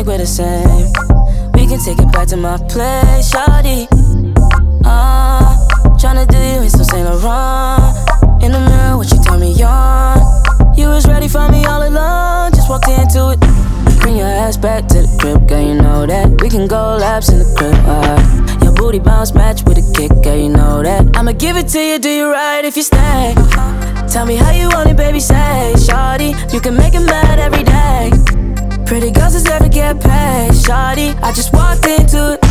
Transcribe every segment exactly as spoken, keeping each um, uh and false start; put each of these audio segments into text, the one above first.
like we're the same. We can take it back to my place, shawty. Uh, tryna do you in some Saint Laurent. In the mirror, what you tell me on. You was ready for me all along, just walked into it. Bring your ass back to the crib, girl, you know that. We can go laps in the crib, uh. Your booty bounce match with a kick, girl, you know that. I'ma give it to you, do you right if you stay. Tell me how you want it, baby, say. Shawty, you can make it mad every day. Pretty girls deserve to get paid, shawty. I just walked into it.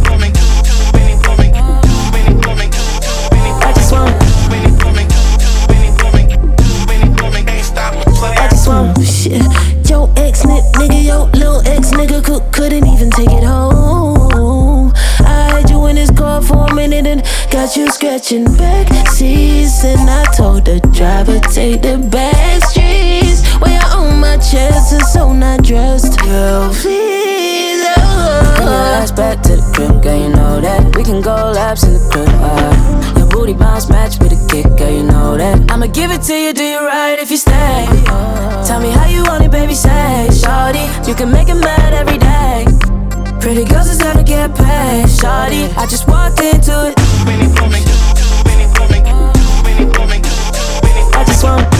I just want I just want shit. Yo ex nigga, yo little ex nigga could, couldn't even take it home. I had you in his car for a minute and got you scratching back seats. And I told the driver take the back streets. While you're on my chest and so not dressed. Girl, please, oh. Bring your ass back to the crib, girl, you know that. We can go laps in the crib, uh. Your booty bounce match with a kick, girl, you know that. I'ma give it to you, do you right if you stay. Tell me how you want it, baby, say. Shawty, you can make it mad every day. Pretty girls deserve to get paid, shawty. I just walked into it. I just want